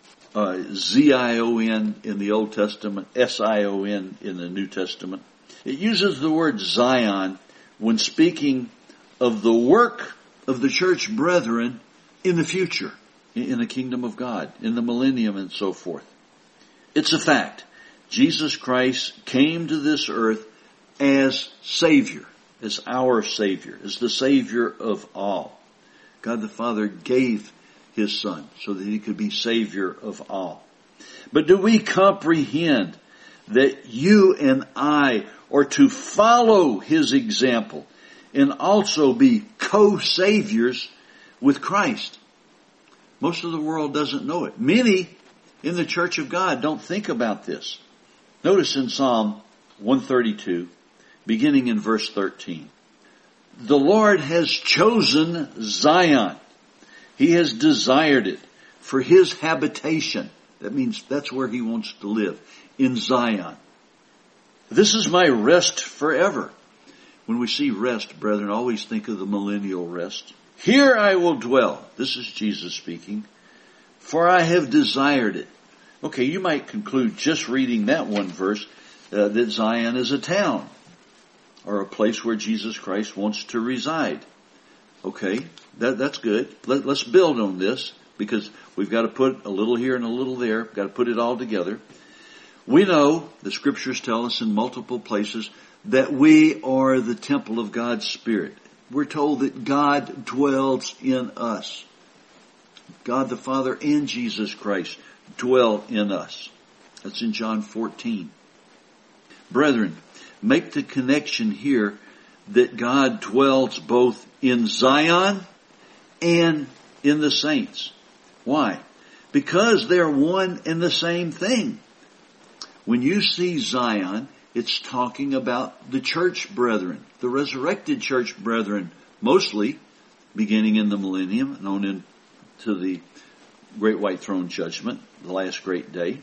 Uh, Z I O N in the Old Testament, S I O N in the New Testament. It uses the word Zion when speaking of the work of the church brethren in the future, in the kingdom of God, in the millennium and so forth. It's a fact. Jesus Christ came to this earth as Savior, as our Savior, as the Savior of all. God the Father gave His Son so that He could be Savior of all. But do we comprehend that you and I are to follow His example and also be co-saviors with Christ? Most of the world doesn't know it. Many in the Church of God don't think about this. Notice in Psalm one thirty-two, beginning in verse thirteen. The Lord has chosen Zion. He has desired it for His habitation. That means that's where He wants to live, in Zion. This is my rest forever. When we see rest, brethren, always think of the millennial rest. Here I will dwell. This is Jesus speaking. For I have desired it. Okay, you might conclude just reading that one verse uh, that Zion is a town or a place where Jesus Christ wants to reside. Okay, that, that's good. Let, let's build on this because we've got to put a little here and a little there. We've got to put it all together. We know, the Scriptures tell us in multiple places, that we are the temple of God's Spirit. We're told that God dwells in us. God the Father and Jesus Christ dwell in us. That's in John fourteen. Brethren, make the connection here that God dwells both in Zion and in the saints. Why? Because they're one and the same thing. When you see Zion, it's talking about the church brethren, the resurrected church brethren, mostly beginning in the millennium and on into the great white throne judgment, the last great day.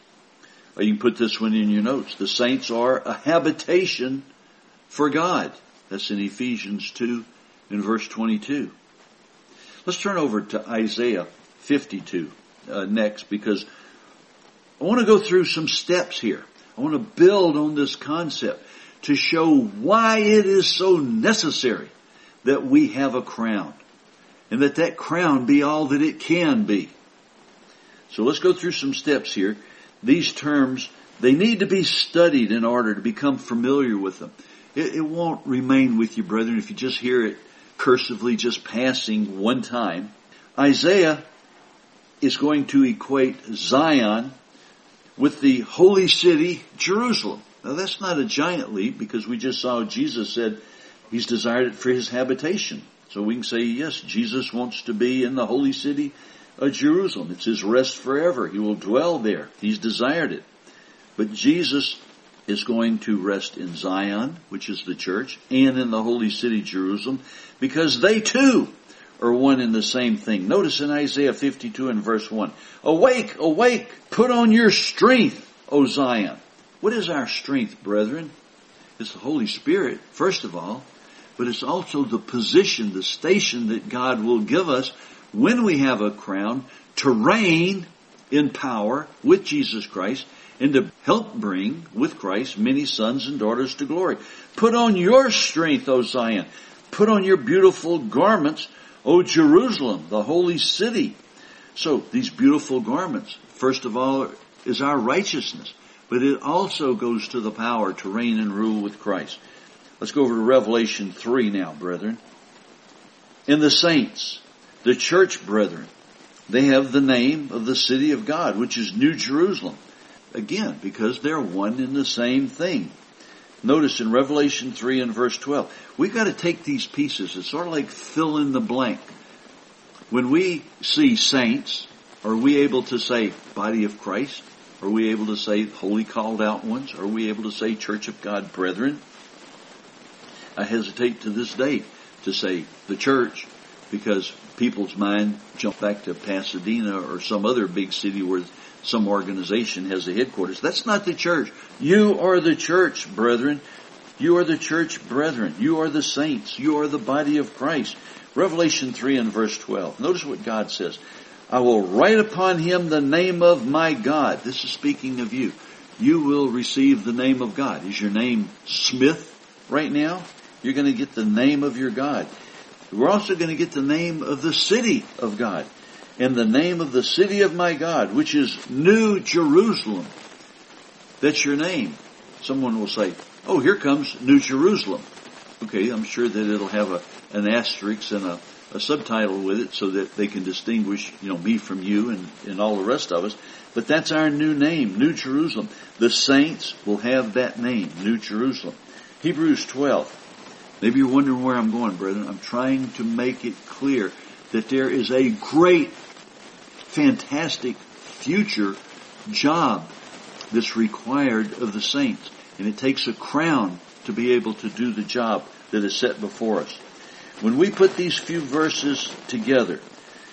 Or you can put this one in your notes. The saints are a habitation for God. That's in Ephesians two in verse twenty-two. Let's turn over to Isaiah fifty-two uh, next, because I want to go through some steps here. I want to build on this concept to show why it is so necessary that we have a crown. And that that crown be all that it can be. So let's go through some steps here. These terms, they need to be studied in order to become familiar with them. It, it won't remain with you, brethren, if you just hear it cursively, just passing one time. Isaiah is going to equate Zion with the holy city, Jerusalem. Now that's not a giant leap, because we just saw Jesus said he's desired it for his habitation. So we can say, yes, Jesus wants to be in the holy city of Jerusalem. It's his rest forever. He will dwell there. He's desired it. But Jesus is going to rest in Zion, which is the church, and in the holy city, Jerusalem, because they too are one and the same thing. Notice in Isaiah fifty-two and verse one, awake, awake, put on your strength, O Zion. What is our strength, brethren? It's the Holy Spirit, first of all, but it's also the position, the station that God will give us when we have a crown to reign in power with Jesus Christ and to help bring with Christ many sons and daughters to glory. Put on your strength, O Zion. Put on your beautiful garments, O Jerusalem, the holy city. So these beautiful garments, first of all, is our righteousness, but it also goes to the power to reign and rule with Christ. Let's go over to Revelation three now, brethren. In the saints, the church brethren, they have the name of the city of God, which is New Jerusalem. Again, because they're one in the same thing. Notice in Revelation three and verse twelve, we've got to take these pieces. It's sort of like fill in the blank. When we see saints, are we able to say body of Christ? Are we able to say holy called out ones? Are we able to say church of God brethren? I hesitate to this day to say the church, because people's mind jump back to Pasadena or some other big city where some organization has a headquarters. That's not the church. You are the church, brethren. You are the church, brethren. You are the saints. You are the body of Christ. Revelation three and verse twelve. Notice what God says. I will write upon him the name of my God. This is speaking of you. You will receive the name of God. Is your name Smith right now? You're going to get the name of your God. We're also going to get the name of the city of God. And the name of the city of my God, which is New Jerusalem. That's your name. Someone will say, oh, here comes New Jerusalem. Okay, I'm sure that it'll have a, an asterisk and a, a subtitle with it so that they can distinguish, you know, me from you and, and all the rest of us. But that's our new name, New Jerusalem. The saints will have that name, New Jerusalem. Hebrews twelve. Maybe you're wondering where I'm going, brethren. I'm trying to make it clear that there is a great, fantastic future job that's required of the saints. And it takes a crown to be able to do the job that is set before us. When we put these few verses together,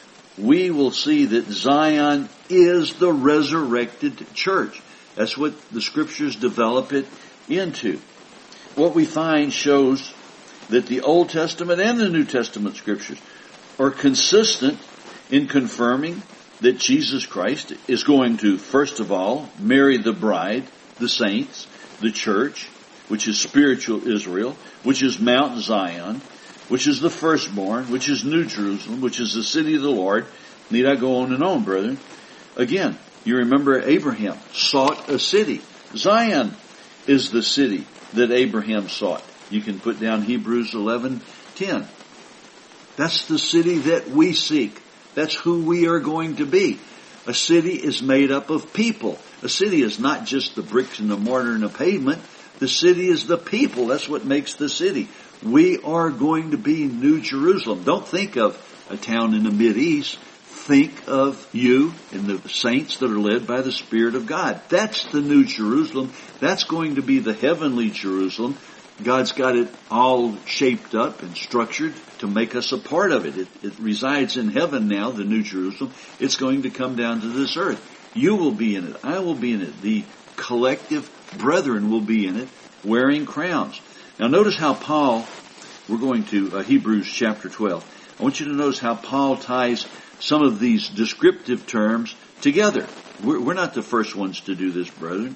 we will see that Zion is the resurrected church. That's what the scriptures develop it into. What we find shows that the Old Testament and the New Testament scriptures are consistent in confirming that Jesus Christ is going to, first of all, marry the bride, the saints, the church, which is spiritual Israel, which is Mount Zion, which is the firstborn, which is New Jerusalem, which is the city of the Lord. Need I go on and on, brethren? Again, you remember Abraham sought a city. Zion is the city that Abraham sought. You can put down Hebrews eleven ten. That's the city that we seek. That's who we are going to be. A city is made up of people. A city is not just the bricks and the mortar and the pavement. The city is the people. That's what makes the city. We are going to be New Jerusalem. Don't think of a town in the Mideast. Think of you and the saints that are led by the Spirit of God. That's the New Jerusalem. That's going to be the heavenly Jerusalem. God's got it all shaped up and structured to make us a part of it. It, it resides in heaven now, the New Jerusalem. It's going to come down to this earth. You will be in it. I will be in it. The collective brethren will be in it, wearing crowns. Now notice how Paul, we're going to uh, Hebrews chapter twelve. I want you to notice how Paul ties some of these descriptive terms together. We're, we're not the first ones to do this, brethren.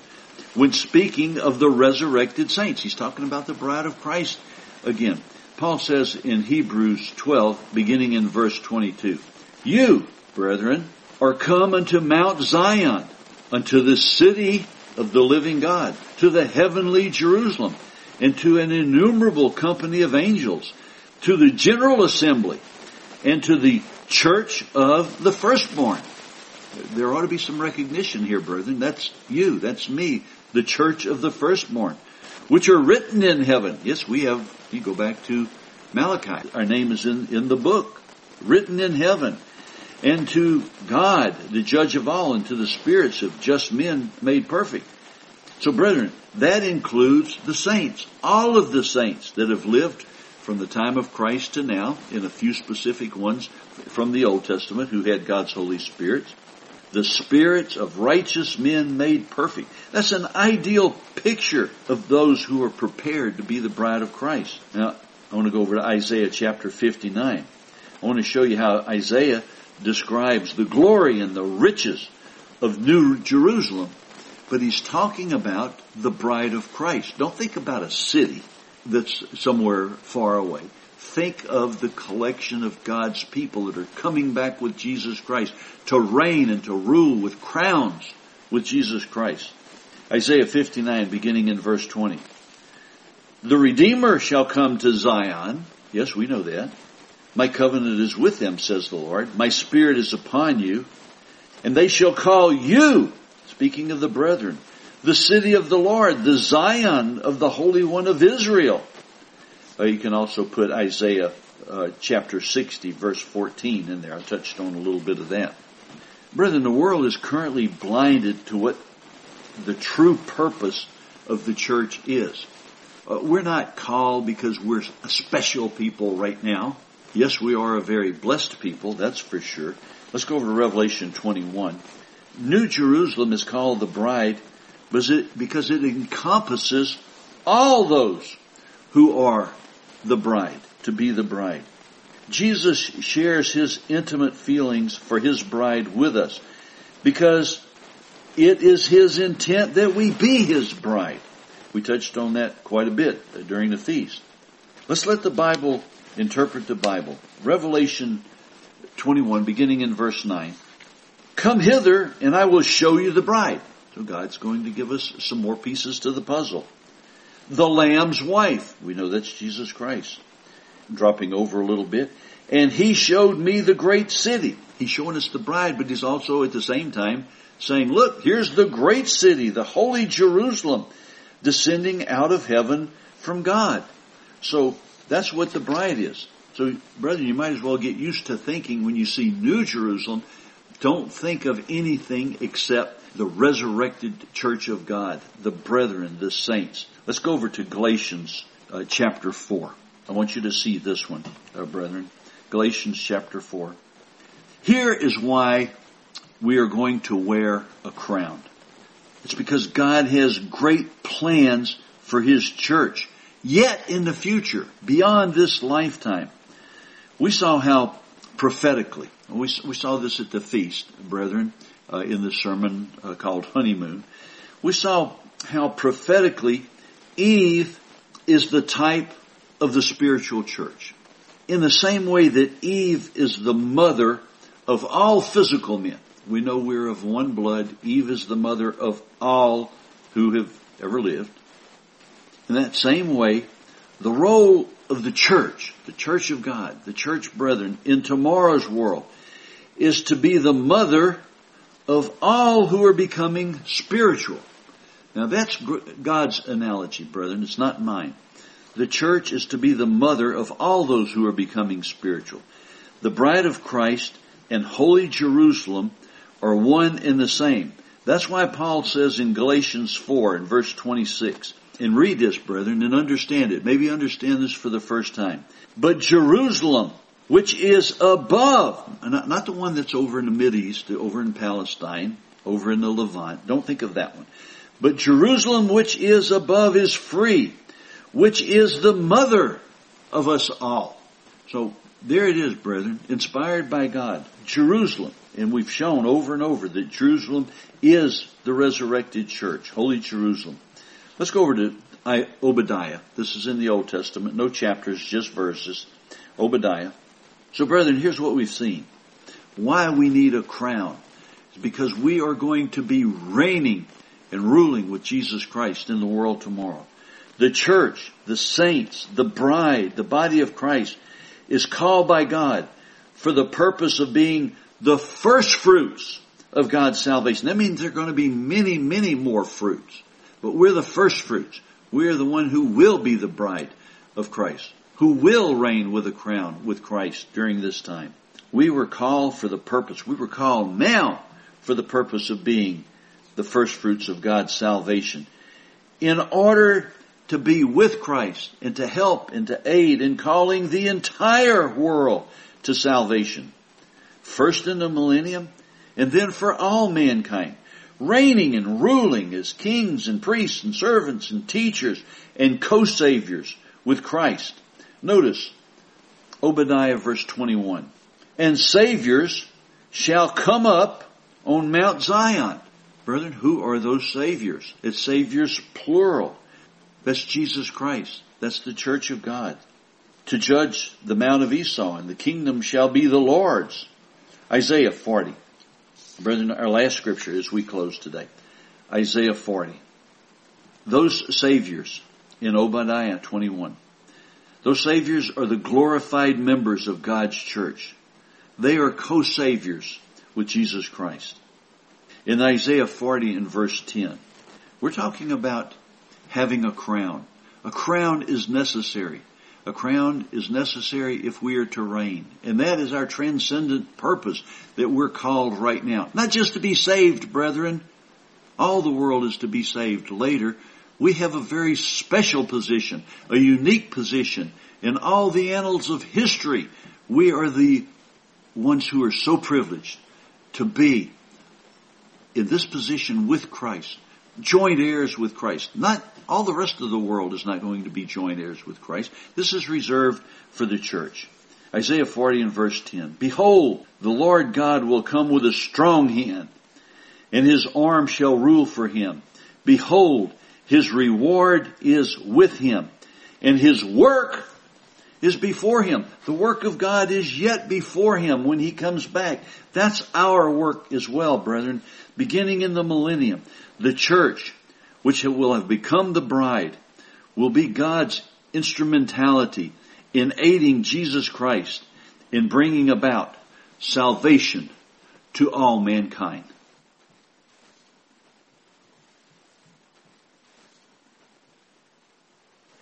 when speaking of the resurrected saints. He's talking about the bride of Christ again. Paul says in Hebrews twelve, beginning in verse twenty-two, "You, brethren, are come unto Mount Zion, unto the city of the living God, to the heavenly Jerusalem, and to an innumerable company of angels, to the general assembly, and to the church of the firstborn." There ought to be some recognition here, brethren. That's you, that's me, the church of the firstborn, which are written in heaven. Yes, we have, you go back to Malachi. Our name is in, in the book, written in heaven. And to God, the judge of all, and to the spirits of just men made perfect. So, brethren, that includes the saints, all of the saints that have lived from the time of Christ to now, in a few specific ones from the Old Testament who had God's Holy Spirit. The spirits of righteous men made perfect. That's an ideal picture of those who are prepared to be the bride of Christ. Now, I want to go over to Isaiah chapter fifty-nine. I want to show you how Isaiah describes the glory and the riches of New Jerusalem. But he's talking about the bride of Christ. Don't think about a city that's somewhere far away. Think of the collection of God's people that are coming back with Jesus Christ to reign and to rule with crowns with Jesus Christ. Isaiah fifty-nine, beginning in verse twenty. "The Redeemer shall come to Zion." Yes, we know that. "My covenant is with them, says the Lord. My spirit is upon you. And they shall call you," speaking of the brethren, "the city of the Lord, the Zion of the Holy One of Israel." Uh, you can also put Isaiah uh, chapter sixty, verse fourteen in there. I touched on a little bit of that. Brethren, the world is currently blinded to what the true purpose of the church is. Uh, we're not called because we're a special people right now. Yes, we are a very blessed people, that's for sure. Let's go over to Revelation twenty-one. New Jerusalem is called the bride because it encompasses all those who are the bride, to be the bride. Jesus shares his intimate feelings for his bride with us because it is his intent that we be his bride. We touched on that quite a bit during the feast. Let's let the Bible interpret the Bible. Revelation twenty-one, beginning in verse nine. "Come hither, and I will show you the bride." So God's going to give us some more pieces to the puzzle. "The Lamb's wife." We know that's Jesus Christ. Dropping over a little bit. "And he showed me the great city." He's showing us the bride, but he's also at the same time saying, look, here's the great city, the holy Jerusalem, descending out of heaven from God. So that's what the bride is. So, brethren, you might as well get used to thinking when you see New Jerusalem, don't think of anything except the resurrected church of God, the brethren, the saints. Let's go over to Galatians uh, chapter four. I want you to see this one, uh, brethren. Galatians chapter four. Here is why we are going to wear a crown. It's because God has great plans for his church. Yet in the future, beyond this lifetime, we saw how prophetically, we, we saw this at the feast, brethren, uh, in the sermon uh, called Honeymoon. We saw how prophetically Eve is the type of the spiritual church. In the same way that Eve is the mother of all physical men. We know we're of one blood. Eve is the mother of all who have ever lived. In that same way, the role of the church, the church of God, the church brethren in tomorrow's world is to be the mother of all who are becoming spiritual. Now that's God's analogy, brethren. It's not mine. The church is to be the mother of all those who are becoming spiritual. The bride of Christ and holy Jerusalem are one and the same. That's why Paul says in Galatians four in verse twenty-six, and read this, brethren, and understand it. Maybe understand this for the first time. "But Jerusalem, which is above," not, not the one that's over in the Mideast, over in Palestine, over in the Levant. Don't think of that one. "But Jerusalem, which is above, is free, which is the mother of us all." So There it is, brethren, inspired by God. Jerusalem. And we've shown over and over that Jerusalem is the resurrected church. Holy Jerusalem. Let's go over to Obadiah. This is in the Old Testament. No chapters, just verses. Obadiah. So, brethren, here's what we've seen. Why we need a crown. It's because we are going to be reigning and ruling with Jesus Christ in the world tomorrow. The church, the saints, the bride, the body of Christ is called by God for the purpose of being the first fruits of God's salvation. That means there are going to be many, many more fruits. But we're the first fruits. We're the one who will be the bride of Christ, who will reign with a crown with Christ during this time. We were called for the purpose. We were called now for the purpose of being the first fruits of God's salvation, in order to be with Christ and to help and to aid in calling the entire world to salvation. First in the millennium, and then for all mankind, reigning and ruling as kings and priests and servants and teachers and co-saviors with Christ. Notice Obadiah verse twenty-one. And saviors shall come up on Mount Zion. Brethren, who are those saviors? It's saviors plural. That's Jesus Christ. That's the church of God. To judge the Mount of Esau, and the kingdom shall be the Lord's. Isaiah forty. Brethren, our last scripture as we close today. Isaiah forty. Those saviors in Obadiah twenty-one. Those saviors are the glorified members of God's church. They are co-saviors with Jesus Christ. In Isaiah forty and verse ten, we're talking about having a crown. A crown is necessary. A crown is necessary if we are to reign. And that is our transcendent purpose that we're called right now. Not just to be saved, brethren. All the world is to be saved later. We have a very special position, a unique position in all the annals of history. We are the ones who are so privileged to be in this position with Christ, joint heirs with Christ. Not all the rest of the world is not going to be joint heirs with Christ. This is reserved for the church. Isaiah forty and verse ten. Behold, the Lord God will come with a strong hand, and his arm shall rule for him. Behold, his reward is with him, and his work is before him. The work of God is yet before him when he comes back. That's our work as well, brethren. Beginning in the millennium, the church, which will have become the bride, will be God's instrumentality in aiding Jesus Christ in bringing about salvation to all mankind.